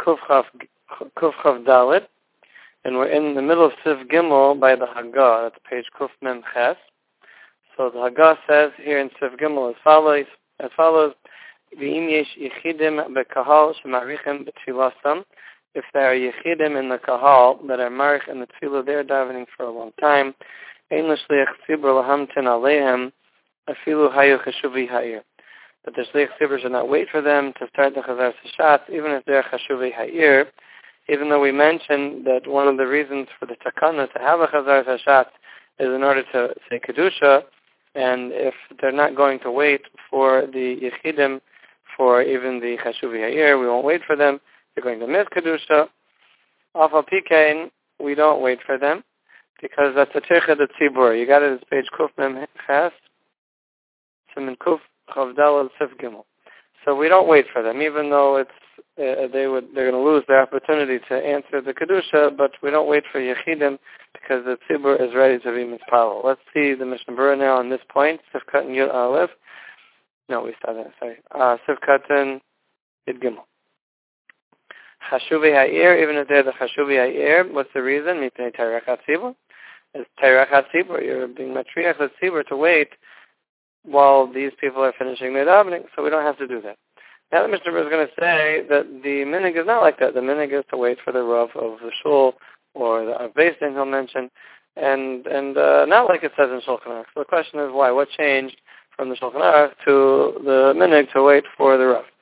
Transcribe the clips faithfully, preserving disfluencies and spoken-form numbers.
Kuf Chaf Kuf Chaf Dalet, and we're in the middle of Siv Gimel by the Haggah. That's page Kuf Mem Ches. So the Haggah says here in Siv Gimel as follows: as follows, V'im yesh yichidim bekahal shemarichem b'tfilasam. If there are yichidim in the kahal that are marich in the tefillah, they're davening for a long time. Ein l'shliach tzibur lahamtin aleihem afilu hayu chashuvi ha'ir. But the shliach tzibur should not wait for them to start the chazar sashat, even if they're chashuvi ha'ir. Even though we mentioned that one of the reasons for the takana to have a chazar sashat is in order to say kedusha, and if they're not going to wait for the yichidim, for even the chashuvi ha'ir, we won't wait for them. They're going to miss kedusha. Alpha pikein, we don't wait for them because that's a tircha de tzibur. You got it as page kuf mem ches, simin kuf chavdal sif gimel. So we don't wait for them, even though it's uh, they would they're going to lose their opportunity to answer the kedusha. But we don't wait for yechidim because the tzibur is ready to be mispalel. Let's see the Mishnah Berurah now on this point. Sifkat and Yud Aleph. No, we started that. Sorry. Uh, Sifkat and Yud Gimel. Chashuvi ha'ir, even if they're the Chashuvi ha'ir, what's the reason? Mipnei Tairach HaTzibur. It's Tairach HaTzibur. You're being matriach HaTzibur to wait while these people are finishing their davening, so we don't have to do that. Now the Mishnah is going to say that the minig is not like that. The minig is to wait for the Rav of the Shul or the Av Beis Din he'll mention, and and uh, not like it says in Shulchan Aruch. So the question is why? What changed from the Shulchan Aruch to the minig to wait for the Rav?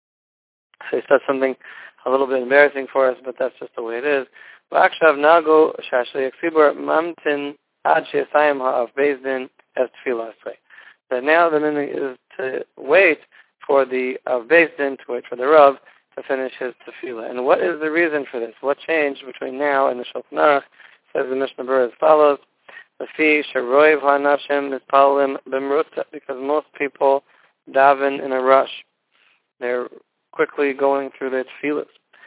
So he said something a little bit embarrassing for us, but that's just the way it is. V'akshav nago shashli yaksibur mamtin ad she'asayim ha'av Beis Din as tefillah asrei. That now the minhag is to wait for the Av Beis Din, to wait for the Rav to finish his tefillah. And what is the reason for this? What changed between now and the Shulchan Aruch? Says the Mishnah Berurah as follows: Lefi sheroiv ha'nafshim mispalim b'mruta, because most people daven in a rush. They're quickly going through their tefillahs.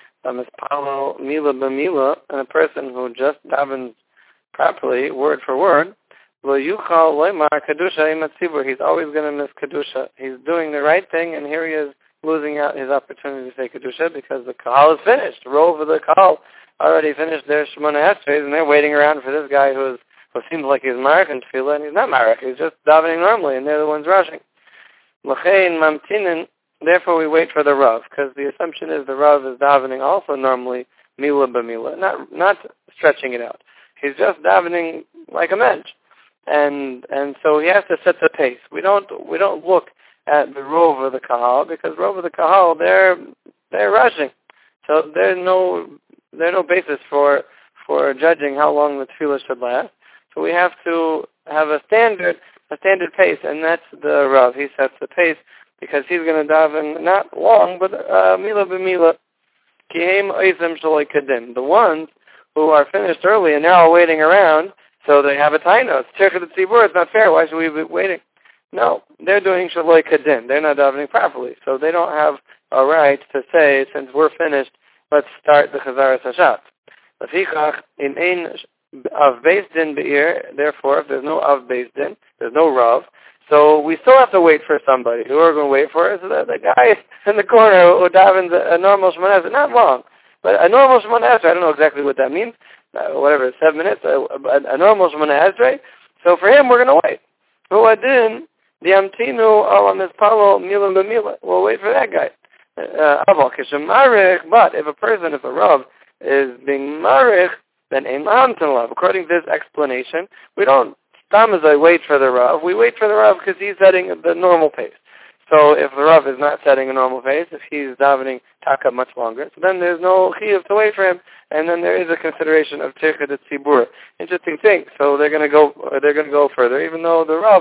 Mispalo mila b'mila, and a person who just davens properly, word for word, lo yuchal loymar kedusha im hatzibur. He's always going to miss kedusha. He's doing the right thing, and here he is losing out his opportunity to say kedusha because the kahal is finished. The rove of the kahal already finished their shemona esreis, and they're waiting around for this guy who's who seems like he's marek in tefillah, and he's not marek. He's just davening normally, and they're the ones rushing. L'chein mamtinin. Therefore, we wait for the Rav, because the assumption is the Rav is davening also normally mila b'mila, not not stretching it out. He's just davening like a mensch, and and so he has to set the pace. We don't we don't look at the rov of the kahal, because rov of the kahal they're they're rushing, so there's no there's no basis for for judging how long the tefillah should last. So we have to have a standard a standard pace, and that's the Rav. He sets the pace, because he's going to daven not long, but uh, mila b'mila. Kihem oizem shaloi kadim. The ones who are finished early and now are waiting around, so they have a taina. It's tircha de tzibur. It's not fair. Why should we be waiting? No, they're doing shaloi kadim. They're not davening properly, so they don't have a right to say, since we're finished, let's start the chazaras hashat. Lefichach in ein av beis din be'ir. Therefore, if there's no av beis din, there's no rav. So we still have to wait for somebody. Who are going to wait for us? The, the guy in the corner who davens a, a normal Shemona Esrei, not long, but a normal Shemona Esrei. I don't know exactly what that means. Uh, whatever, seven minutes, a, a, a normal Shemona Esrei. So for him, we're going to wait. Who adin the amtinu al mispalo mila b'mila. We'll wait for that guy. Aval kishem marich. But if a person, if a rav is being marich, then ein lahamtin lav. According to this explanation, we don't. Tam is I wait for the Rav. We wait for the Rav because he's setting the normal pace. So if the Rav is not setting a normal pace, if he's davening taka much longer, so then there's no chiyuv to wait for him, and then there is a consideration of tircha de tzibur. Interesting thing. So they're going to go. They're going to go further, even though the Rav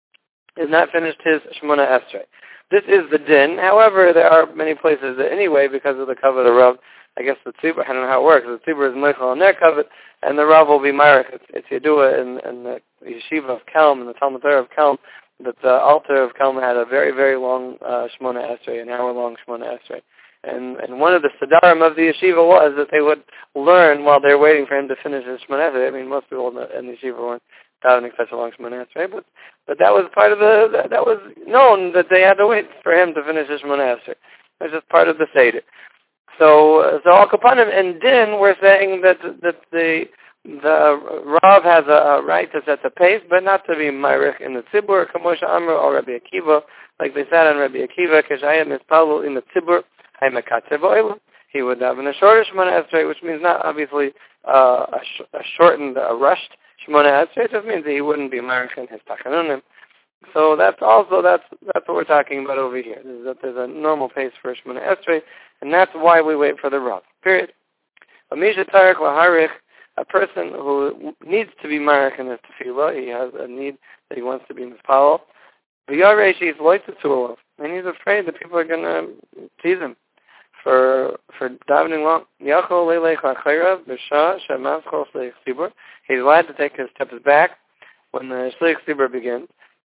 is not finished his shemona esrei. This is the din. However, there are many places that anyway, because of the cover of the Rav, I guess the tzibur, I don't know how it works. The tzibur is meichel on their covet, and the Rav will be marek. It's, it's Yedua in, in the yeshiva of Kelm, and the Talmud Torah of Kelm, that the altar of Kelm had a very, very long uh, Shemona Esrei, an hour-long Shemona Esrei. And and one of the Siddharim of the yeshiva was that they would learn while they're waiting for him to finish his Shemona Esrei. I mean, most people in the, in the yeshiva weren't davening such a long Shemona Esrei, but, but that was part of the, that, that was known that they had to wait for him to finish his Shemona Esrei. It was just part of the Seder. So, so al kapanim in din, we're saying that that the the Rav has a, a right to set the pace, but not to be ma'arich in the tzibur, kamosha amru or Rabbi Akiva, like they said on Rabbi Akiva, k'shayim mispalu in the tzibur, hay mekatzev oilam. He would have a shorter Shemona Esrei, which means not obviously uh, a, sh- a shortened, a rushed Shemona Esrei. It just means that he wouldn't be ma'arich in his tachanunim. So that's also that's that's what we're talking about over here. Is that there's a normal pace for Shemona Esrei, and that's why we wait for the Rav. Period. A misha tarek laharich, a person who needs to be ma'arich in his tefillah, he has a need that he wants to be mispalel. V'yarei she's loytzulah, and he's afraid that people are going to tease him for for davening long. Yachol leilech lachayrav b'shah shemavchol shleich tzibur. He's allowed to take his steps back when the shleich tzibur begins.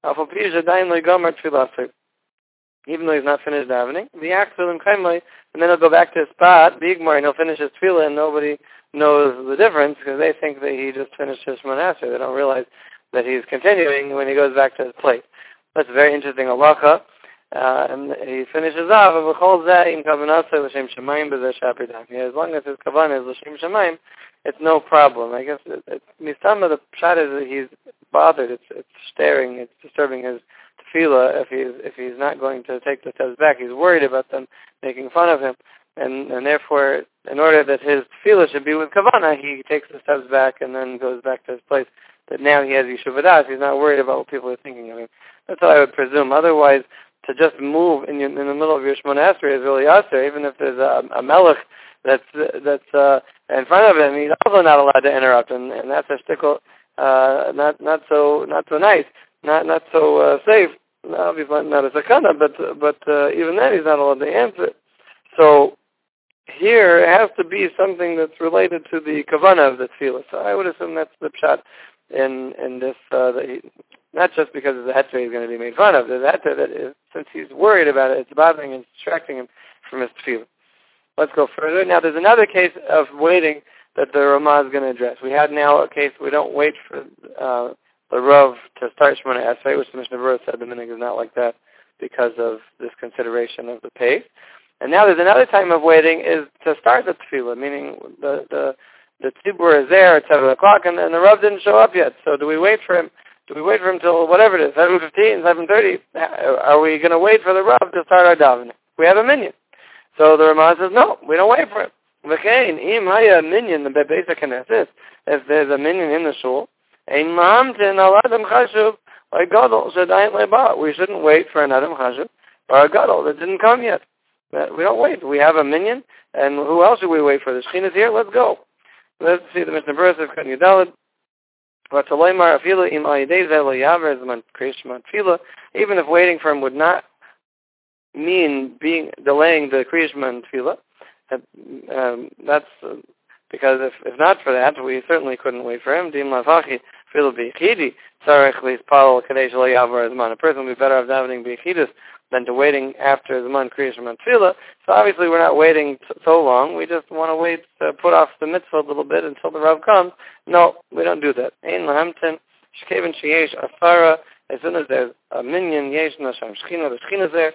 Even though he's not finished davening, and then he'll go back to his spot, the Igmar, and he'll finish his tefillah, and nobody knows the difference because they think that he just finished his Shemona Esrei. They don't realize that he's continuing when he goes back to his place. That's a very interesting halacha. Uh, and he finishes off, as long as his kavanah is l'shem shamayim, it's no problem. I guess it, it, Mistama, the pshat is that he's bothered, it's it's staring, it's disturbing his tefillah if he's if he's not going to take the steps back. He's worried about them making fun of him, and and therefore, in order that his tefillah should be with kavanah, he takes the steps back and then goes back to his place. That now he has yeshuv das. He's not worried about what people are thinking of him. That's what I would presume. Otherwise, to just move in, your, in the middle of your Shemona Esrei is really aser. Even if there's a, a melech that's that's uh, in front of him, he's also not allowed to interrupt, and, and that's a shtickle, uh, not not so not so nice, not not so uh, safe. Obviously not a sakana, but but uh, even then he's not allowed to answer. So here it has to be something that's related to the kavanah of the tefillah. So I would assume that's the pshat in in this. Uh, that he, Not just because of the heter he's going to be made fun of. The heter that is, since he's worried about it, it's bothering and distracting him from his tefillah. Let's go further. Now, there's another case of waiting that the Ramah is going to address. We have now a case we don't wait for uh, the Rav to start Shemona Esrei, which the Mishnah Berurah said the minhag is not like that because of this consideration of the pace. And now there's another time of waiting is to start the tefillah, meaning the the the tzibur is there at seven o'clock, and, and the Rav didn't show up yet. So do we wait for him? Do we wait for him till whatever it is, seven fifteen, seven thirty? Are we going to wait for the Rav to start our davening? We have a minyan. So the Ramah says, no, we don't wait for him. V'chein, im haya minyan, the basic knesset, if there's a minyan in the shul, ein mahamtin al adam chashuv, like gadol, shadayin leba. We shouldn't wait for an adam chashuv, or a gadol that didn't come yet. We don't wait. We have a minyan, and who else should we wait for? The Shekhinah is here, let's go. Let's see the Mishnah Berurah says, Kan Yudalad, even if waiting for him would not mean being delaying the Kriyashma Tefillah, um, that's uh, because if, if not for that, we certainly couldn't wait for him. A person would be better off davening b'yechidus than to waiting after the man Kriyashma Tefillah. So obviously we're not waiting t- so long. We just want to wait to put off the mitzvah a little bit until the Rav comes. No, we don't do that. Ein lahamtin shkeven sheyesh afara. As soon as there's a minyan, yesh nasham shechina, the shechina is there.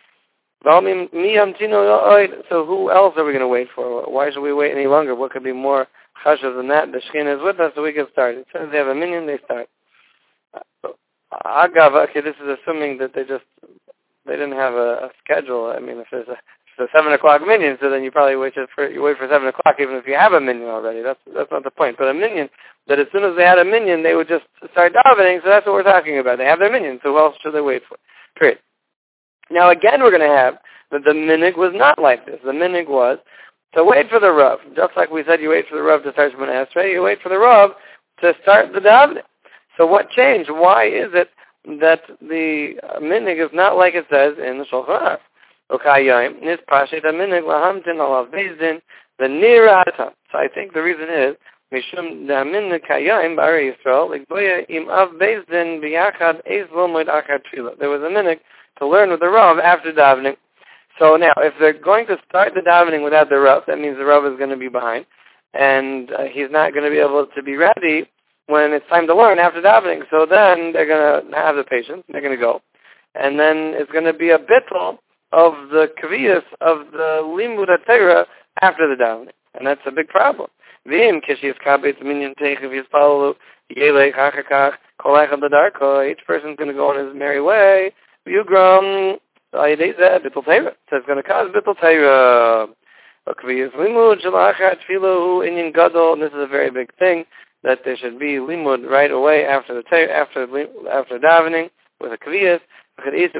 So who else are we going to wait for? Why should we wait any longer? What could be more chashuv than that? The shechina is with us, so we can start. As soon as they have a minyan, they start. So, agav, okay, this is assuming that they just they didn't have a, a schedule. I mean, if there's a, if there's a seven o'clock minyan, so then you probably wait for you wait for seven o'clock, even if you have a minyan already. That's that's not the point. But a minyan, that as soon as they had a minyan, they would just start davening. So that's what we're talking about. They have their minyan. So who else should they wait for? Period. Now again, we're going to have that the minhag was not like this. The minhag was to wait for the Rav, just like we said. You wait for the Rav to start Shemona Esrei. You wait for the Rav to start the davening. So what changed? Why is it that the uh, minhag is not like it says in the Shulchan Aruch? Okayim nis pashet minhag lahamtin alav bezdin the nirata. So I think the reason is mishum the minhag kayim b'Arei Yisrael likboya im av bezdin biyachad eis lomoid achad tefillah. There was a minhag to learn with the Rav after davening. So now, if they're going to start the davening without the Rav, that means the Rav is going to be behind, and uh, he's not going to be able to be ready when it's time to learn after davening. So then they're going to have the patience, they're going to go, and then it's going to be a bittul of the kaviyas of the limud HaTorah after the davening. And that's a big problem. V'im kishiyas kabetz minyan teichav yispalu yelech hachakach kol echad l'darko. Each person's going to go on his merry way. V'yugram ayidei bittul Torah. So it's going to cause bittul Torah. Kaviyas limud shalachat tefillah inyan gadol. And this is a very big thing, that there should be limud right away after the after after davening with a kaviyas. And we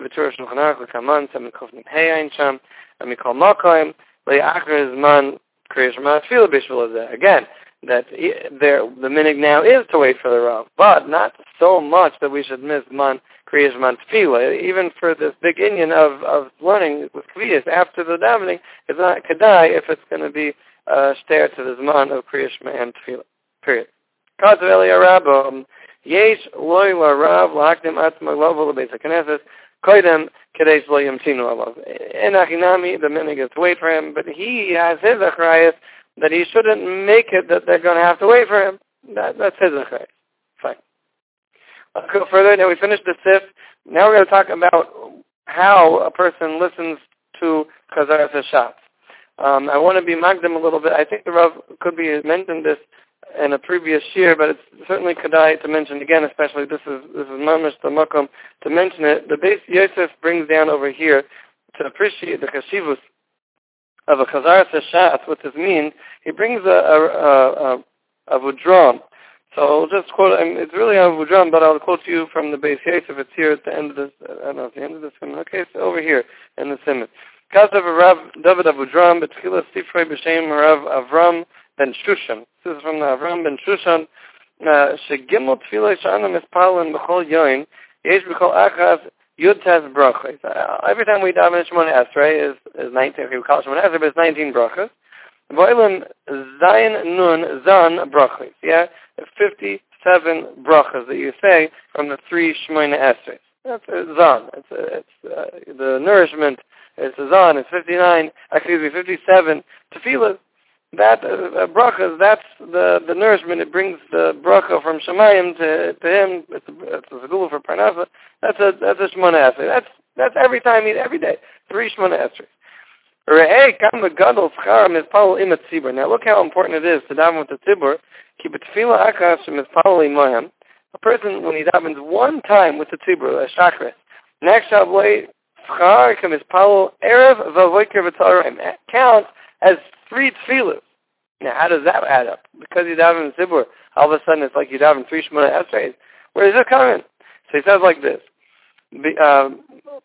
call Malkaim, again, that there, the minig now is to wait for the Rav, but not so much that we should miss Man Kriyash Man Tefillah. Even for this big inyan of, of learning with Kviyas after the davening, it's not Kedai if it's going to be uh, stare to the Zman of Kriyash Man Tefillah. Period. Kazav Eliyah Yesh loy la Rav l'hakdim atzma lovo l'beis HaKnesses koidem kadesh lo yamtinu alav. In Achinami, the minig is to wait for him, but he has his achrayas that he shouldn't make it that they're going to have to wait for him. That, that's his achrayas. Fine. Let's go further. Now we finished the sif. Now we're going to talk about how a person listens to Chazaras HaShatz. Um, I want to be magdim a little bit. I think the Rav could be mentioned this in a previous year, but it's certainly kedai to mention again, especially this is this is mamish the makom to mention it. The Beis Yosef brings down over here to appreciate the chashivus of a Chazaras HaShatz, what this means. He brings a a, a, a vudram. So I'll just quote. I mean, it's really a vudram, but I'll quote to you from the Beis Yosef. It's here at the end of this. I don't know, at the end of this one. Okay, it's over here in the Simon. Kasav Rav David Avudram B'Tchilas Sifrei B'Shem Rav Avram Ben Shushan. This is from the Avram Ben Shushan. Shegimel Tefillah Shana Mispalin B'Chol Yoin Yesh B'Chol Achaz Yud Tes Brachos. Every time we daven Shemona Esrei is is nineteen. We call it Shemona Esrei, but it's nineteen brachos. Voilim Zayin Nun Zan Brachos. Yeah, fifty-seven brachos that you say from the three Shemona Esrei. That's a Zan. It's a, it's uh, the nourishment. It's a Zan. It's fifty-nine. Excuse me, fifty-seven tefillas. That uh, brachas, that's the, the nourishment. It brings the bracha from Shemayim to to him. It's a, it's a segula for Parnasa. That's a that's a Shemona Esrei. That's that's every time, every day. Three Shemona Esrei. Re'ei kam v'gadol schar mispal im tzibur. Now look how important it is to daven with the tzibur. Ki b'tefila achas mispal imohem. A person, when he davens one time with the tzibur, a shachris, next shavlei schar kam mispal erev v'avoiker v'tzarim, counts as three tefillas. Now, how does that add up? Because you daven in Tzibur, all of a sudden it's like you daven three Shemona Esreis. Where does it come in? So he says like this: Biyachid.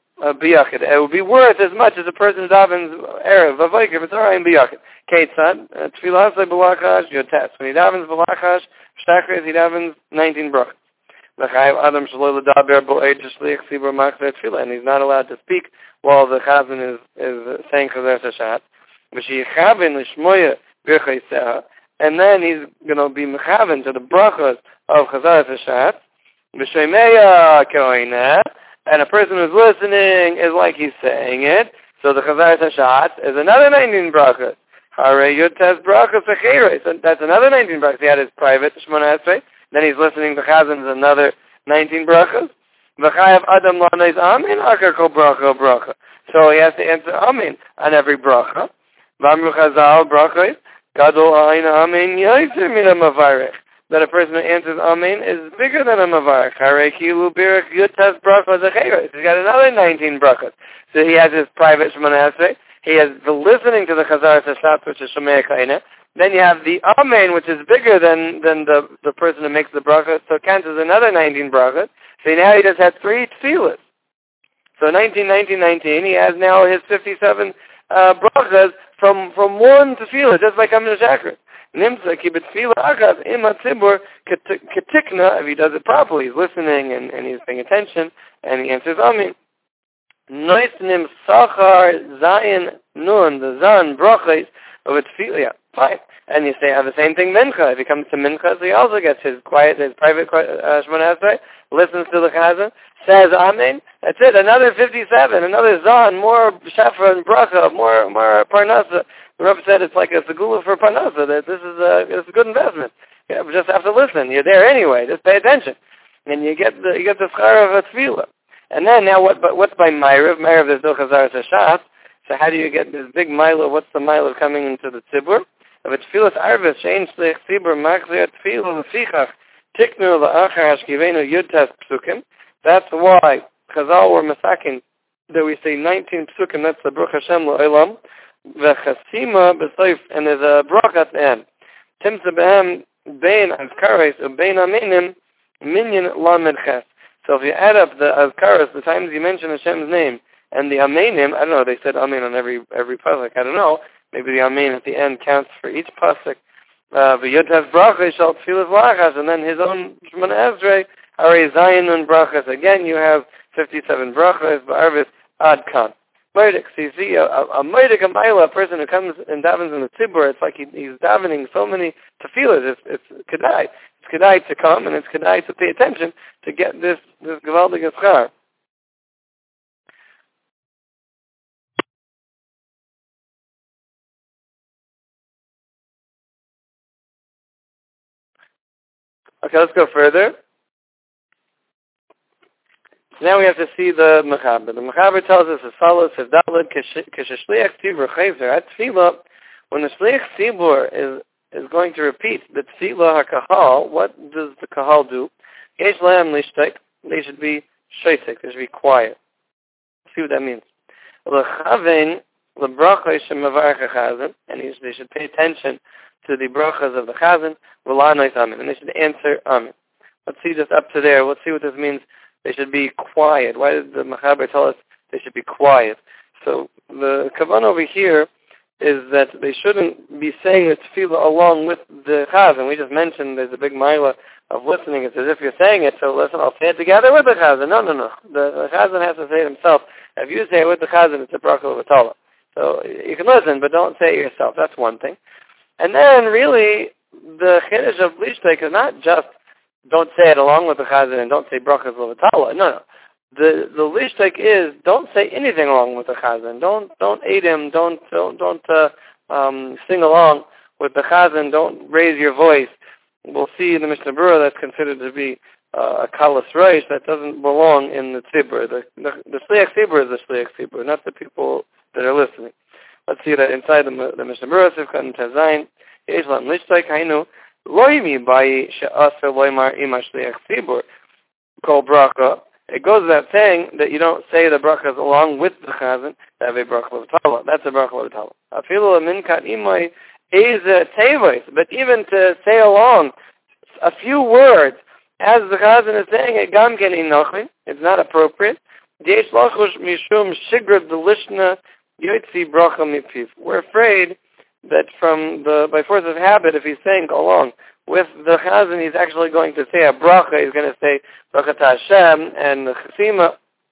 It would be worth as much as a person davens erev v'avoiker v'tzarim biyachid. Keitzad tefillah say b'lachash yotes. When he davens b'lachash shachris, he davens nineteen brachos. L'chayiv adam shelo l'daber bo'ed shliach tzibur machzeh tefillah, and he's not allowed to speak while the chazan is is saying Chazaras HaShatz. And then he's going to be mechaven to the brachos of Chazaras HaShatz. And a person who's listening is like he's saying it. So the Chazaras HaShatz is another nineteen brachos. So that's another nineteen brachos. He had his private Shemona Esrei. Then he's listening to Chazan is another nineteen brachos. So he has to answer Amen on every bracha. V'amru Chazal brachos gadol ha'ayin amen yoser min ha'mavarech. That a person who answers amen is bigger than a mavarech. Harei kilu birach yutas brachos acheros. He's got another nineteen brachos. So he has his private Shemona Esrei. He has the listening to the Chazaras HaShatz, which is Shomei Kaina. Then you have the amen, which is bigger than than the the person who makes the brachos. So it counts as another nineteen brachos. So now he just had three tefillas. So nineteen, nineteen, nineteen. He has now his fifty-seven uh, brachos from from one tefillah, just like Amir Shachris. Nimsa ki b'tefillah achas im hatzibur ketikna. If he does it properly, he's listening and, and he's paying attention, and he answers amen. Nois nim sachar zayin nun the zan brachos of a tefillah. Fine. And you say have the same thing mincha. If he comes to mincha, so he also gets his quiet, his private uh, Shemona Esrei, listens to the chazan, says amen. That's it. Another fifty-seven, another zan, more shafra and bracha, more more parnasa. The Rebbe said it's like a segula for parnasa. That this is a it's a good investment. Yeah, but just have to listen. You're there anyway. Just pay attention, and you get the you get the schar of a tefillah. And then now what? But what's by Ma'ariv? Ma'ariv is no Chazaras Hashas. So how do you get this big milo? What's the milo coming into the tzibur? If it's Tfilas Arvis, Shein Shliach Tzibur, Machzir Tfilah L'Fichach, Tiknu L'Achar Hashkivenu Yudtas Psukim. That's why Chazal were masakin that we say nineteen psukim. That's the Baruch Hashem L'Olam. V'chasima b'soif, and there's a brach at the end. Timsa b'hem bein azkaros u'bein aminim minyan lamed ches. So if you add up the azkaros, the times you mention Hashem's name, and the amenim, I don't know, they said amen on every every pasuk. I don't know. Maybe the amen at the end counts for each pasuk. V'yod has brachas shal tfilas lachas, and then his own Shemona Esrei, Harei Zayin and brachas. Again, you have fifty-seven brachas, ba'arvis ad kan. Moedik, so you see, a, a moedik, a maila, a person who comes and davens in the tzibur, it's like he, he's davening so many tefillas, it's, it's kedai. It's kedai to come, and it's kedai to pay attention to get this, this gewaldige schar. Okay, let's go further. Now we have to see the Mechaber. The Mechaber tells us as follows: Sevdalad k'sheshliach tzibur chayzer at tefillah. When the shliach tzibur is is going to repeat the tefillah hakahal, what does the kahal do? Yesh lahem lishtek. They should be shosek. They should be quiet. See what that means. Lechavein lebracha shemavarach chazan, and they should pay attention to the brachas of the chazan. V'la'anois amen, and they should answer amen. Let's see this up to there. Let's see what this means. They should be quiet. Why did the Mechaber tell us they should be quiet? So the kavanah over here is that they shouldn't be saying the tefillah along with the chazan. We just mentioned there's a big mila of listening. It's as if you're saying it, so listen, I'll say it together with the chazan. No, no, no. The, the chazan has to say it himself. If you say it with the chazan, it's a bracha of a tala. So you can listen, but don't say it yourself. That's one thing. And then really, the chiddush of lishtek is not just don't say it along with the chazan and don't say brachas levatala. No, no. The the lishtek is don't say anything along with the chazan. Don't don't aid him. Don't don't don't uh, um, sing along with the chazan. Don't raise your voice. We'll see in the Mishnah Berurah that's considered to be uh, a kalas reish that doesn't belong in the tzibur. The the, the shliach tzibur is the shliach tzibur, not the people that are listening. Let's see that inside the, the Mishnah Berurah Sivkan Tazayin Yesh Lam Lishtek Hainu. Loimi by she'asa loimar ima shliach tzibur kol bracha. It goes without saying that you don't say the brachas along with the chazan. That have a bracha levatala. That's a bracha levatala. Afilu minkat imay eze tevois. But even to say along a few words as the chazan is saying it, gam ken inochin. It's not appropriate. Yesh lachush mishum shigra delishna yotzi bracha mipiv. We're afraid that from the by force of habit, if he's saying along with the chazan, he's actually going to say a bracha. He's going to say bracha ta Hashem and the chesima,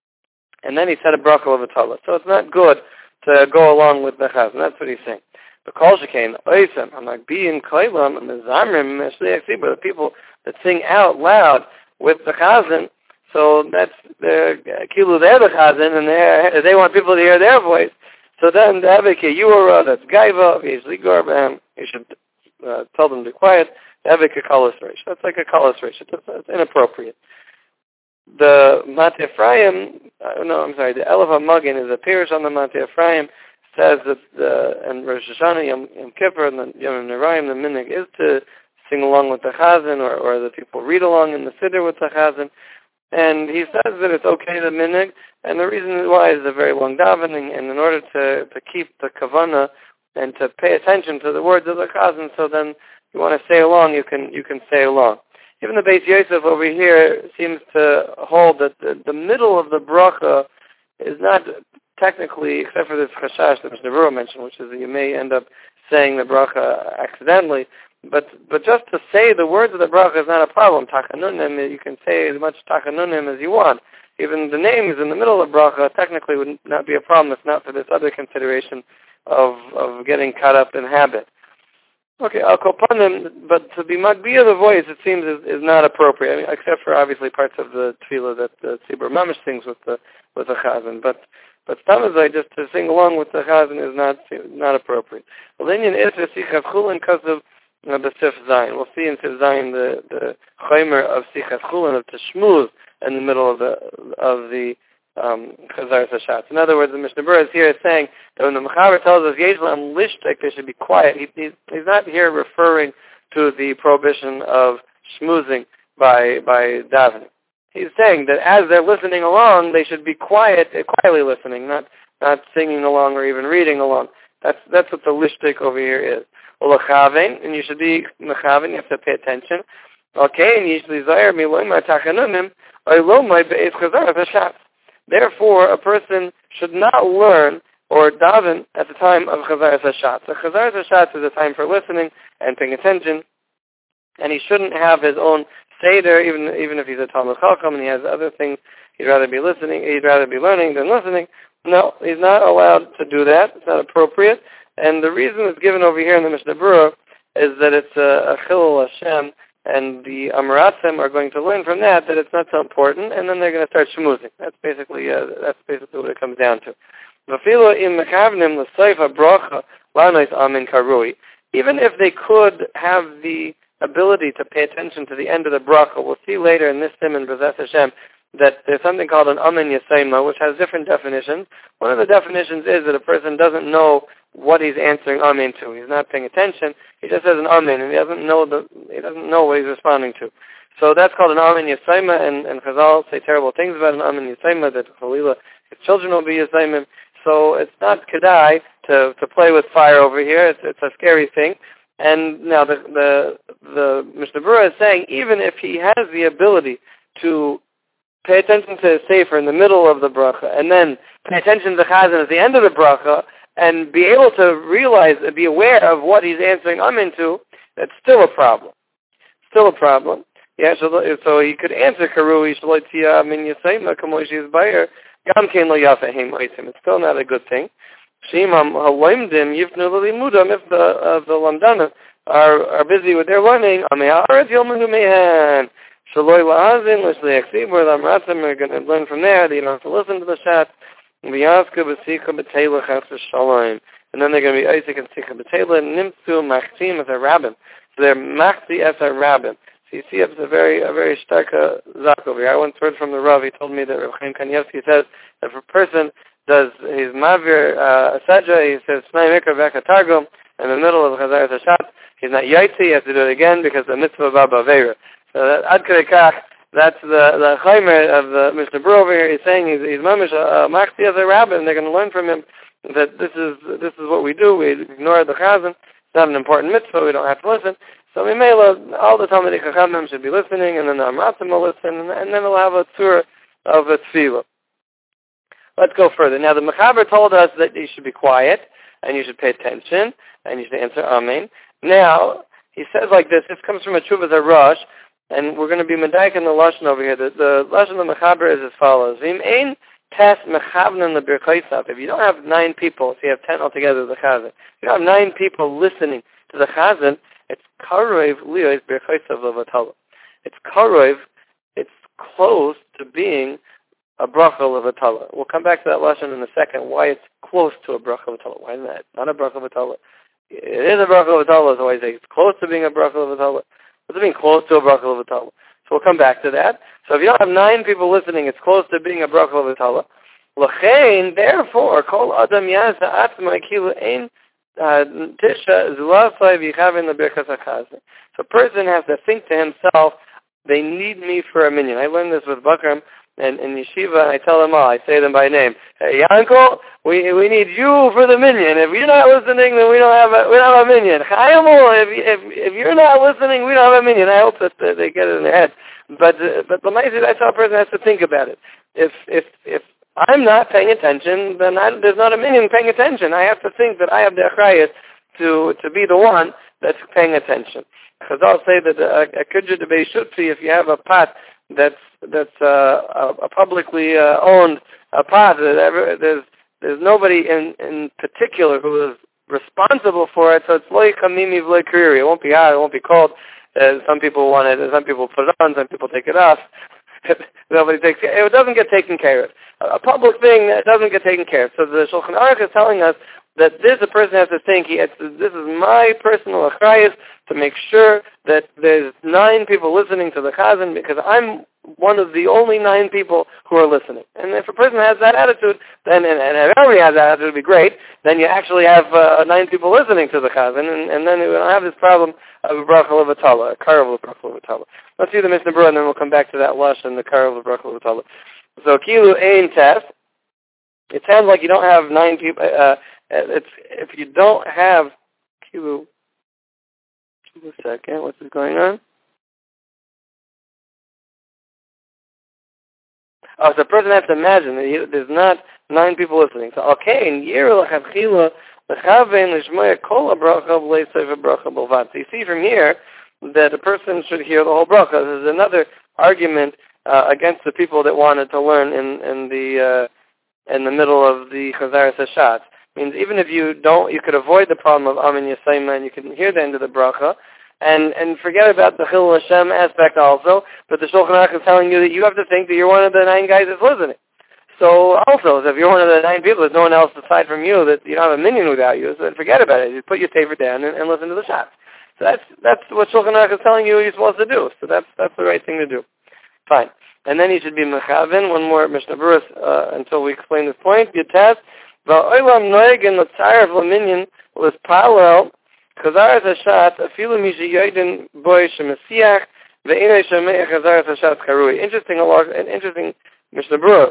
and then he said a bracha levatala. So it's not good to go along with the chazan. That's what he's saying. The kol shekain oisem hamagbiin koilam mezamrim shliach tzibur, the people that sing out loud with the chazan. So that's the kilu. They're the chazan, and they they want people to hear their voice. So then the Evike Yura, that's Gaiva, Yishligor, you should uh, tell them to be quiet. The Evike Kalas Reish. That's like a Kalas Reish. It's inappropriate. The Mate Ephraim, uh, no, I'm sorry, the Elav HaMagin is a Pirish on the Mate Ephraim, says that the, and Rosh Hashanah, Yom, Yom Kippur, and the Yom Nerayim, the Minig is to sing along with the Chazan, or, or the people read along in the Siddur with the Chazan. And he says that it's okay to minig, and the reason why is a very long davening, and in order to, to keep the kavanah and to pay attention to the words of the chazan, so then you want to say along, you can you can say along. Even the Beis Yosef over here seems to hold that the, the middle of the bracha is not technically, except for this chashash that Mishnah Berurah mentioned, which is that you may end up saying the bracha accidentally. But but just to say the words of the bracha is not a problem. Takanunim, you can say as much takanunim as you want. Even the names in the middle of bracha technically would not be a problem if not for this other consideration of of getting caught up in habit. Okay, I'll call upon them, but to be magbiya the voice, it seems, is, is not appropriate. I mean, except for obviously parts of the tefillah that the tzibur mamish sings with the with the chazan. But but stamazai, just to sing along with the chazan is not not appropriate. Well, then in Isra Sichas Chulin because of the Sif Zayin. We'll see in Sif Zayin the the chaymer of Sichas Chulin of Tashmuz in the middle of the of the um, Chazaras Hashatz. In other words, the Mishnah Berurah is here saying that when the Mechaber tells us Yeshlam Lishtek, they should be quiet. He, he's, he's not here referring to the prohibition of schmoozing by by davening. He's saying that as they're listening along, they should be quiet, quietly listening, not not singing along or even reading along. That's that's what the lishtik over here is. Ulachaven, and you should be mechaven. You have to pay attention. Okay, and you should be zayir miloymar tachanumim oilomay be'ez chazaras hashatz. Therefore, a person should not learn or daven at the time of chazaras hashatz. So chazaras hashatz is a time for listening and paying attention, and he shouldn't have his own seder, even even if he's a Talmud Chacham and he has other things he'd rather be listening, he'd rather be learning than listening. No, he's not allowed to do that. It's not appropriate. And the reason it's given over here in the Mishnah Berurah is that it's a, a Chilul Hashem, and the Amaratzim are going to learn from that that it's not so important, and then they're going to start shmoozing. That's basically uh, that's basically what it comes down to. Even if they could have the ability to pay attention to the end of the bracha, we'll see later in this Siman B'ezras Hashem that there's something called an Amen Yesayma, which has different definitions. One of the definitions is that a person doesn't know what he's answering Amen to. He's not paying attention. He just says an Amen, and he doesn't know the he doesn't know what he's responding to. So that's called an Amen Yesayma, and, and Chazal say terrible things about an Amen Yesayma, that Chalila, his children will be Yesayimim. So it's not kedai to to play with fire over here. It's it's a scary thing. And now the the the Mishnah Berurah is saying even if he has the ability to pay attention to his sefer in the middle of the bracha, and then pay attention to the chazan at the end of the bracha, and be able to realize and be aware of what he's answering amen to, that's still a problem. Still a problem. Yeah, so, so he could answer karui shloitia min yasayma kamoishi bayer gam kein lo yafehim oisim. It's still not a good thing. Shimam haloimdim yifnu lilimudam, if the uh, the lamdanim are are busy with their learning, amei yilmanu mehan. Shaloi la'azin, l'shlei aksibur, l'amratzim, we're going to learn from there that you don't have to listen to the shat. V'yazka b'sikha b'teila chas v'shalom. And then they're going to be Isaac and Sikha b'teila, nimtzu machtim as a rabbin. So they're machti as a rabbin. So you see, it's a very, a very stark uh, zak over here. I once heard from the Rav, he told me that Rav Chaim Kanievsky says that if a person does his mavir uh, sajah, he says, Snai mikra v'eka targum, in the middle of Chazaras Hashatz, he's not yaitzi, he has to do it again because the mitzvah baba veira. So that ad kei kach, that's the the chaimer of the Mishnah Berurah over here. He's saying he's he's mamish a machti as a rabbi, and they're going to learn from him that this is this is what we do. We ignore the chazan. It's not an important mitzvah. We don't have to listen. So Mimela, all the Talmidei Chachamim should be listening, and then the Amratzim will listen, and, and then we'll have a tour of a tefillah. Let's go further. Now the Mechaber told us that you should be quiet and you should pay attention and you should answer Amen. Now he says like this. This comes from a Tshuvas HaRosh. And we're going to be medaik in the lashon over here. The, the lashon of the mechaber is as follows: V'im ein tes mechavnen lebirchaisav. If you don't have nine people, so you have ten altogether, the chazan. If you don't have nine people listening to the chazan, it's karoiv liyos birchaisav levatala. It's karoiv. It's close to being a bracha levatala. We'll come back to that lashon in a second. Why it's close to a bracha levatala? Why isn't that not a bracha levatala? It is a bracha levatala. So I say it's close to being a bracha levatala. Does it mean close to a bracha levatala? So we'll come back to that. So if you don't have nine people listening, it's close to being a bracha levatala. L'chein, therefore, kol adam yasa atzma kilu ein tisha zulasai v'yichavin lebirchas hachazan. So a person has to think to himself, they need me for a minyan. I learned this with Bakram and in yeshiva, and I tell them all, I say them by name. Hey, Yankel, we we need you for the minyan. If you're not listening, then we don't have a we don't have a minyan. Chayamul, if if if you're not listening, we don't have a minyan. I hope that they get it in their head. But uh, but the ma'aseh, that's how a person has to think about it. If if if I'm not paying attention, then I, there's not a minyan paying attention. I have to think that I have the achrayus to to be the one that's paying attention. Because I'll say that a kudja debei shutfi, if you have a pot that's that's uh, a, a publicly uh, owned a pot, that there's there's nobody in, in particular who is responsible for it, so it's loy kamimi v'loy kariri. It won't be hot, it won't be cold. Uh, some people want it, some people put it on, some people take it off. Nobody takes it. It doesn't get taken care of. A public thing that doesn't get taken care of. So the Shulchan Aruch is telling us that this a person has to think, he has to, this is my personal achrayus to make sure that there's nine people listening to the chazan, because I'm one of the only nine people who are listening. And if a person has that attitude, then and, and if everybody has that attitude, it would be great. Then you actually have uh, nine people listening to the chazan, and, and then we don't have this problem of a bracha levatala, a karav bracha levatala. Let's see the Mishnah Berurah, and then we'll come back to that lush and the karav bracha levatala. So kilu ein test. It sounds like you don't have nine people. Uh, it's if you don't have kilu. Give a second. What's going on? Oh, so the person has to imagine that he, there's not nine people listening. So, okay, in year l'chatchila l'chavein l'shmoya kol habracha b'lei sefer bracha b'lvad. So you see from here that a person should hear the whole bracha. There's another argument uh, against the people that wanted to learn in in the uh, in the middle of the Chazaras Hashatz. Means even if you don't, you could avoid the problem of Amin Yisayma, and you can hear the end of the bracha. And and forget about the Chilul Hashem aspect also, but the Shulchan Aruch is telling you that you have to think that you're one of the nine guys that's listening. So also, if you're one of the nine people, there's no one else aside from you, that you don't have a minion without you, so then forget about it. You put your taper down and, and listen to the shots. So that's that's what Shulchan Aruch is telling you you're supposed to do. So that's that's the right thing to do. Fine. And then you should be mechaven. One more Mishnah Berurah uh, until we explain this point. You test. Va'olam noeg in the tzar of laminion was parallel. Chazaras Hashatz, afilu misha yoidin boy shemasiach, ve'inay shemei Chazaras Hashatz karui. Interesting, an interesting Mishnah Berurah.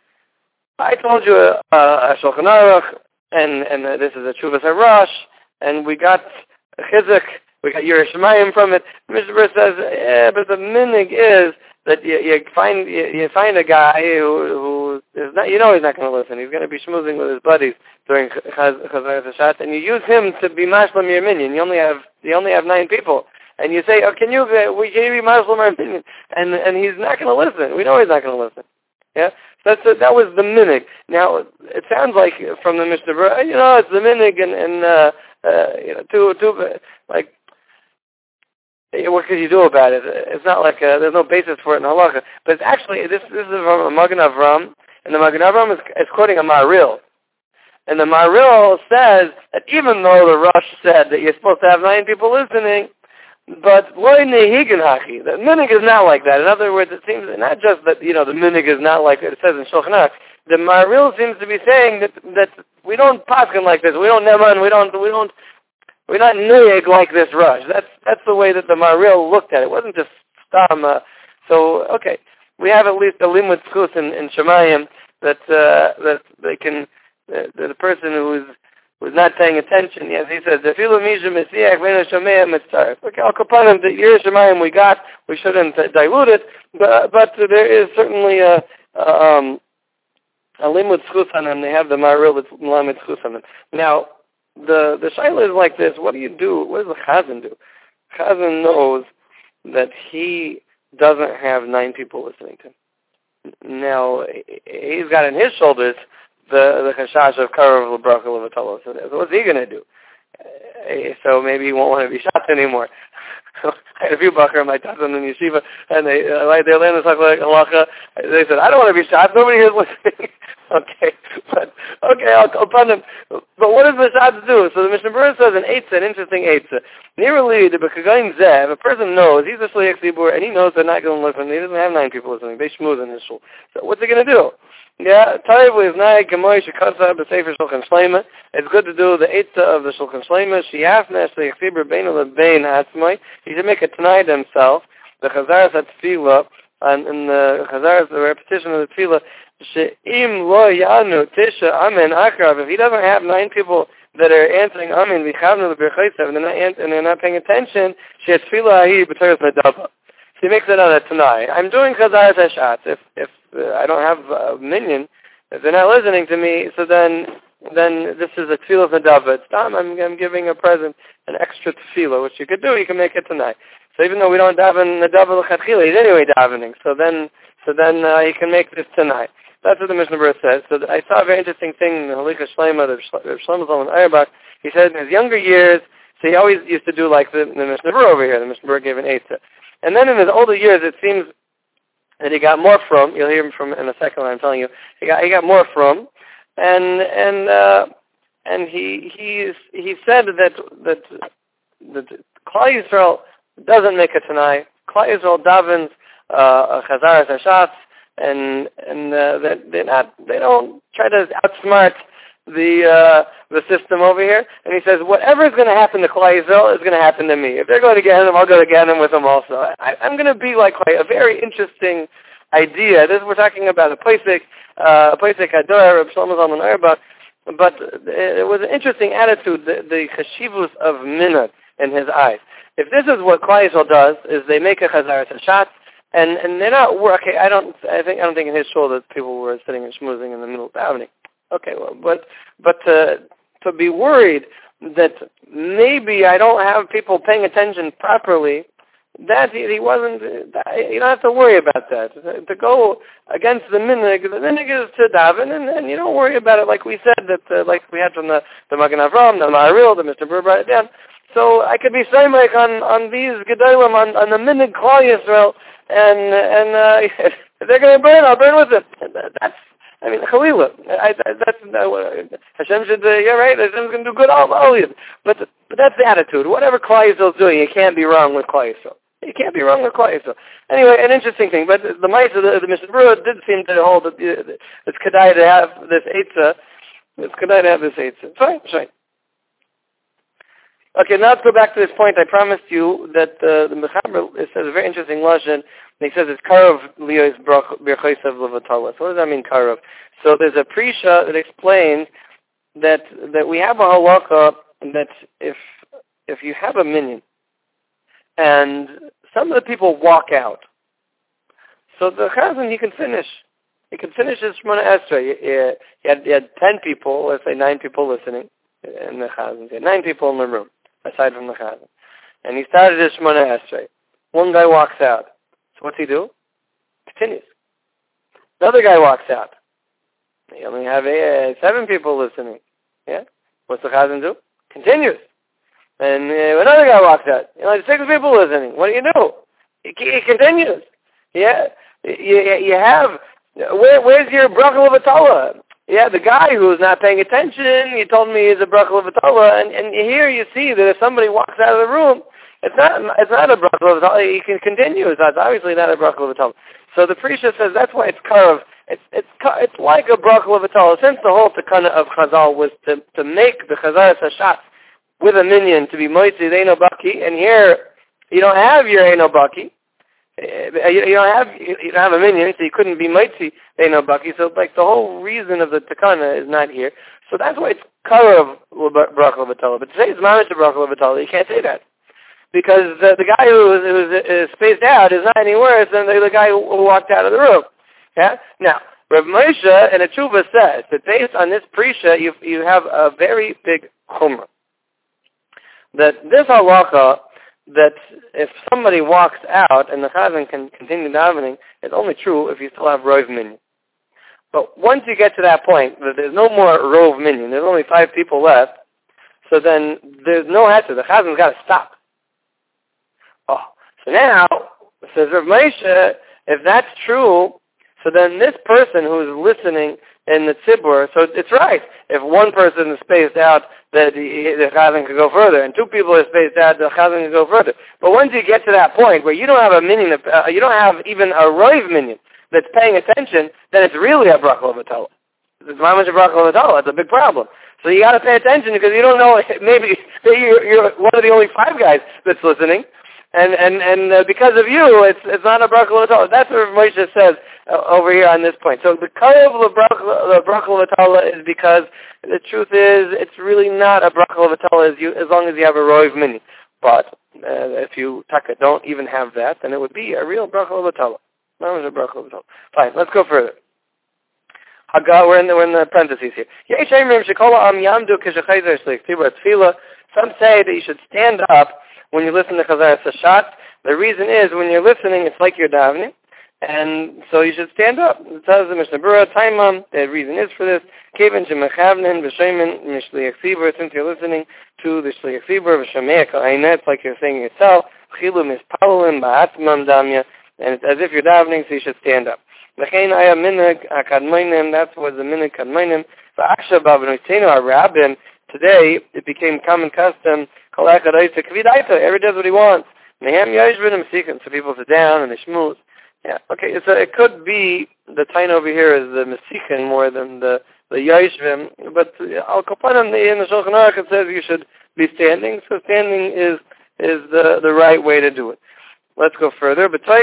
I told you a, a Shulchan Aruch, and and uh, this is a Tshuvas HaRosh, and we got a Chizuk, we got Yerei Shemayim from it. Mishnah Berurah says, yeah, but the minig is that you, you find you, you find a guy who, who is not, you know he's not going to listen. He's going to be schmoozing with his buddies during Chazaras Hashatz, and you use him to be mashlam your minion. You only have you only have nine people, and you say, "Oh, can you we can you be mashlam our minion?" And and he's not going to listen. We know he's not going to listen. Yeah, so that's a, that was the minig. Now it sounds like from the Mishnah Berurah, you know, it's the minig, and and uh, uh, you know, two two like. What could you do about it? It's not like a, there's no basis for it in halacha. But it's actually, this, this is from a Magen Avram, and the Magen Avram is, is quoting a Maril. And the Maril says that even though the Rosh said that you're supposed to have nine people listening, but loy nehigen hachi, the minig is not like that. In other words, it seems not just that, you know, the minig is not like it says in Shulchan Aruch. The Maril seems to be saying that that we don't paskin like this. We don't neman. We don't. We don't. We're not nuyeg like this rush. That's that's the way that the Maril looked at it. It wasn't just stam. Uh, so okay, we have at least a limud zchus in, in Shemayim that uh, that they can uh, that the person who is who's not paying attention. Yes, he says the filu misha mesiach v'eno shomeya mitzaref. Okay, I'll kapanim the Yerei Shemayim we got. We shouldn't uh, dilute it, but but there is certainly a. Um, a limud zchus on them. They have the Maril that's limud zchus on them. Now. The the shaila is like this. What do you do? What does the chazan do? Chazan knows that he doesn't have nine people listening to him. Now, he's got on his shoulders the the chashash of karav l'bracha l'vatala. So what's he going to do? So maybe he won't want to be shot anymore. I had a few bacher in my tazan in yeshiva, and they uh, like they learned to talk like halacha. They said, "I don't want to be shot. Nobody here is listening." Okay, but okay, I'll, I'll pun them. But what does the shot do? So the Mishnah Berurah says an eitzah, an interesting eitzah. Nearly the bekagayim zeh. If a person knows he's a shliach tzibur and he knows they're not going to listen, he doesn't have nine people listening. They shmooze in his shul. So what's he going to do? Yeah, Taivu is nai kamoy shekasa b'sefer Shulchan Shleima. It's good to do the eitzah of the Shulchan Shleima. Shiafnes shliach tzibur beinu lebein atzmai. He should make a tanai to himself. The chazaras at tefillah, and in the chazaras, the repetition of the tefillah. She'im lo yanu tisha amen akrav. If he doesn't have nine people that are answering amen, vichavnu l'birchaysev, and they're not and they're not paying attention, she'etfilah ahi b'teres medava. So he makes it out of tanai. I'm doing chazaras hashatz. If if uh, I don't have a minion, if they're not listening to me, so then then this is a tefillah of medava. It's time I'm I'm giving a present, an extra tefillah, which you could do. You can make it tonight. So even though we don't daven medava l'chatchila, he's anyway davening. So then so then uh, you can make this tonight. That's what the Mishnah Berurah says. So I saw a very interesting thing in the Halakha Shleima, the Shlomo Zalman Auerbach. He said in his younger years, so he always used to do like the, the Mishnah Berurah over here. The Mishnah Berurah gave an eitzah. And then in his older years, it seems that he got more from. You'll hear him from in a second. I'm telling you, he got he got more from, and and uh, and he he he said that that that Klal Yisrael doesn't make a Tanai. Klal Yisrael davens uh, a Chazaras Hashatz, and and uh, they're not, they don't try to outsmart the uh, the system over here. And he says, whatever is going to happen to Klal Yisrael is going to happen to me. If they're going to get him, I'll go to get him with them also. I, I'm going to be like a very interesting idea. This we're talking about a Pesach, uh, a Pesach Hador, Reb Shlomo Zalman Auerbach, but it was an interesting attitude, the, the chashivus of minhag in his eyes. If this is what Klal Yisrael does, is they make a Chazaras Hashatz, and and they're not okay. I don't. I think I don't think in his shul that people were sitting and schmoozing in the middle of the evening. Okay, well, but but to to be worried that maybe I don't have people paying attention properly, that he, he wasn't. You don't have to worry about that. To go against the minhag, the minhag is to daven, and, and you don't worry about it. Like we said, that uh, like we had from the the Magen Avraham, the Maharil, the Mister Brewer brought it down. So I could be saying like on on these gedolim on on the minhag Klal Yisrael, and and uh, if they're going to burn, I'll burn with them. That's. I mean, Chalila. I, I, that's uh, Hashem should. Uh, yeah, right. Hashem's going to do good all all of But but that's the attitude. Whatever Klal Yisrael's doing, you can't be wrong with Klal Yisrael. You can't be wrong with Klal Yisrael. Anyway, an interesting thing. But the mice of the, the Mister Brewer did seem to hold that uh, it's kedai to have this eitzah. It's kedai to have this eitzah. Fine, fine. Okay, now let's go back to this point. I promised you that uh, the Mechaber says a very interesting lashon. He says it's Karov Liyos Birchaisav Levatala. So what does that mean, Karov? So there's a Prisha that explains that that we have a halakha that if if you have a minyan and some of the people walk out, so the chazan, he can finish. He can finish his Shemona Esrei. You, you, you, had, you had ten people, let's say nine people listening in the chazan. You had nine people in the room, aside from the chazan. And he started his Shemona Esrei. One guy walks out. So what's he do? Continues. Another guy walks out. You only have uh, seven people listening. Yeah? What's the chazan do? Continues. And uh, another guy walks out. You only have six people listening. What do you do? He, he continues. Yeah? You, you have, where, where's your bracha levatala? Yeah, the guy who's not paying attention, you told me he's a bracha levatala, and, and here you see that if somebody walks out of the room, It's not It's not a bracha levatala. You can continue. It's obviously not a bracha levatala. So the Prisha says that's why it's karav. It's it's it's like a bracha levatala. Since the whole takana of Chazal was to to make the Chazaras Hashatz with a minyan to be moitzi eino baki, and here you don't have your eino baki. You don't have you don't have a minyan, so you couldn't be moitzi eino baki. So like the whole reason of the takana is not here. So that's why it's karav bracha levatala. But to say it's mamish bracha levatala, you can't say that. Because uh, the guy who was, who was uh, spaced out is not any worse than the, the guy who, who walked out of the room. Yeah. Now, Rav Moshe in a tshuva says that based on this prisha, you you have a very big chumrah. That this halacha, that if somebody walks out and the chazan can continue davening, is only true if you still have rov minyan. But once you get to that point, that there's no more rov minyan, there's only five people left, so then there's no answer. The chazan's got to stop. Oh, so now, says Rav Moshe, if that's true, so then this person who's listening in the tzibur, so it's right. If one person is spaced out, that the, the chazan could go further, and two people are spaced out, the chazan can go further. But once you get to that point where you don't have a minyan, uh, you don't have even a roiv minyan that's paying attention, then it's really a bracha levatala. It's mamash a bracha levatala. It's a big problem. So you got to pay attention because you don't know. Maybe, maybe you're, you're one of the only five guys that's listening. And and and uh, because of you, it's it's not a bracha levatala. That's what Moshe says uh, over here on this point. So the karav the bracha levatala is because the truth is it's really not a bracha levatala as you as long as you have a roiv minyan. But uh, if you taka don't even have that, then it would be a real bracha levatala. Not a bracha levatala. Fine, let's go further. Haga, we're in the we're in the parentheses here. Some say that you should stand up when you listen to Chazaras Hashatz. The reason is, when you're listening, it's like you're davening, and so you should stand up. It says the Mishnah Berurah, Taimam, the reason is for this, Kevin Shemachavnin, B'Shemin, Mishliach Tzibur, since you're listening to the Shliach Tzibur, B'Shemeach Ha'ineh, it's like you're saying yourself, Chilu Mispalulim, Ba'atmam Damya, and it's as if you're davening, so you should stand up. L'chein Aya Minhag HaKadmonim, that was the Minhag Kadmonim, V'Aksha B'Avnotenu HaRabbim, today, it became common custom, every day does what he wants. So people sit down and they schmooze. Yeah, okay, so it could be the tain over here is the Mesichin more than the the Yashvim, but Al Kapanim in the Shulchan Aruch it says you should be standing, so standing is is the the right way to do it. Let's go further. If he's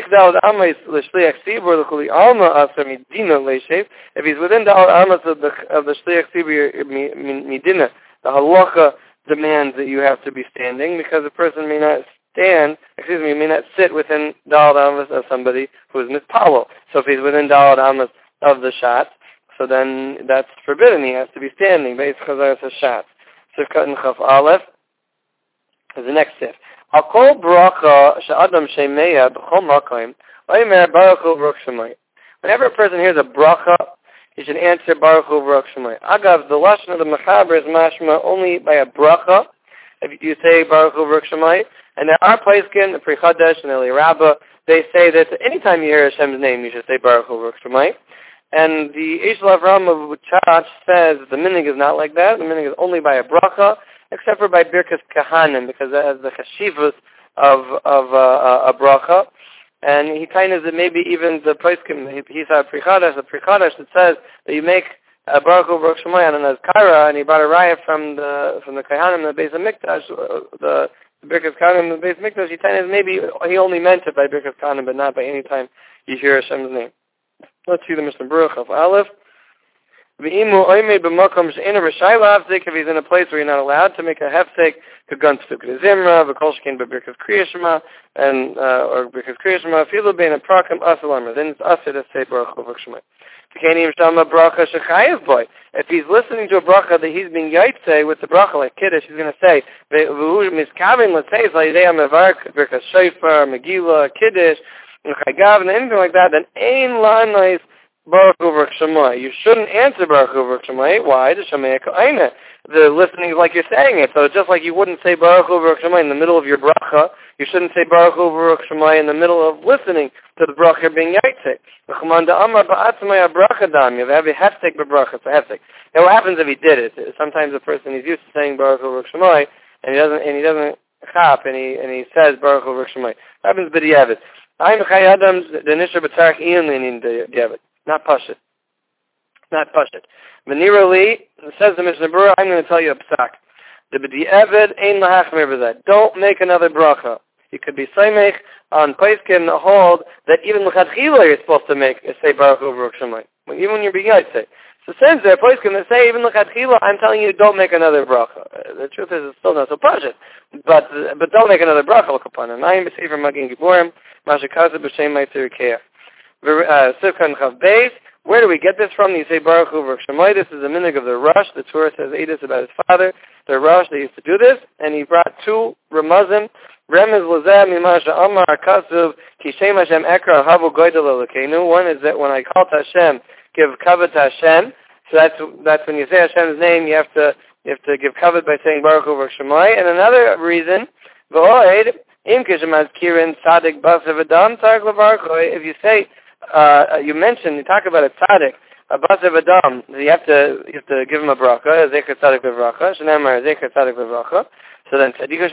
within the amas of the of the Shliach Tzibur Midina, the halacha demands that you have to be standing because a person may not stand, excuse me, may not sit within Daled Amas of somebody who is mispalo. So if he's within Daled Amas of the shot, so then that's forbidden. He has to be standing. Based Chazar says shot. Sifkat and Chaf Aleph is the next step. I'll call bracha she'adam shemeya b'chol makom oimer baruch hu baruch shemay. Whenever a person hears a bracha, he should answer baruch hu baruch shemay. Agav, the lashon of the mechaber is mashma only by a bracha. If you say baruch hu baruch shemay, and there are plaiskin, the Pri Chadash and Eli Rabbah, they say that anytime you hear Hashem's name, you should say baruch hu baruch shemay. And the Eshel Avram of Chach says the minig is not like that. The minig is only by a bracha, except for by Birkas Kahanim, because that has the chashivus of of uh, a bracha. And he kind of that maybe even the Poskim, he, he said Pri Chadash, the Pri Chadash that says that you make a baruch hu baruch shemay on an azkara, and he brought a raya from the from the Kahanim, the Beis HaMikdash, the the Birkas Kahanim, the Beis HaMikdash. He kind of maybe he only meant it by Birkas Kahanim, but not by any time you hear Hashem's name. Let's see the Mishnah Baruch of Aleph. If he's in a place where you're not allowed to make a hefsek, kagun tzuk zimra, v'kolshkin b'birkas kriyashma, and uh, or birkas kriyashma, filu bein a prakam asalamra. Then it's asir to say baruch hu baruch shemay. If he's listening to a bracha that he's being yaitse with the bracha like Kiddush, he's going to say, let's say, birkas shofar, Megillah, Kiddush, and anything like that, then ain la'anais baruch hu baruch shemay. You shouldn't answer baruch hu baruch shemay. Why? The shemay ka'ayna. The listening is like you're saying it. So it's just like you wouldn't say baruch hu baruch shemay in the middle of your bracha. You shouldn't say baruch hu baruch shemay in the middle of listening to the bracha being yaitze. You have a hefsek b'bracha. It's a hefsek. Now what happens if he did it? Sometimes a person is used to saying baruch hu baruch shemay, and he doesn't, and he doesn't chap, and he and he says baruch hu baruch shemay. What happens b'diavad? I'm Chai Adam's the Nisha B'Tzarech Ian Lenin David. Not Pashit. Not Pashit. Manirali, says the Mishnah Berurah, I'm going to tell you a psak. The B'Diavad Ein Lahachmir B'Zeh. Don't make another bracha. You could be Saimech on Paiskin hold that even L'chadchila you're supposed to make, say Baruch Hu Baruch Shemay. Even when you're being say. So since there are Paiskin that say even L'chadchila, I'm telling you don't make another bracha. The truth is it's still not so Pashit. But but don't make another bracha look upon it. Na'im B'Sefer Magin Giborim. Where do we get this from? You say Baruch Hu Baruch Shemay. This is the minig of the Rosh. The Torah says Edis about his father. The Rosh, they used to do this, and he brought two Ramazim. Remez Lozeh Mimasha Amar Kasuv Kishem Hashem Ekra Havu Goydel Elokeinu. One is that when I call to Hashem, give kavod to Hashem. So that's that's when you say Hashem's name, you have to you have to give kavod by saying Baruch Hu Baruch Shemay. And another reason, V'oed. If you say, uh, you mentioned, you talk about a tzaddik, a basav adam, you have to you have to give him a bracha, zecher tzaddik lebracha, shenamar zecher tzaddik lebracha. So then tzaddik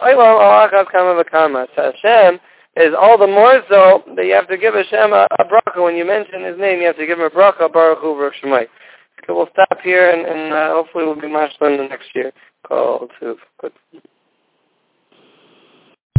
Hashem is all the more so that you have to give Hashem a, a bracha. When you mention his name, you have to give him a bracha, Baruch Hu Baruch Shemay. Okay, we'll stop here, and, and uh, hopefully we'll be mashal in the next year. Call to good.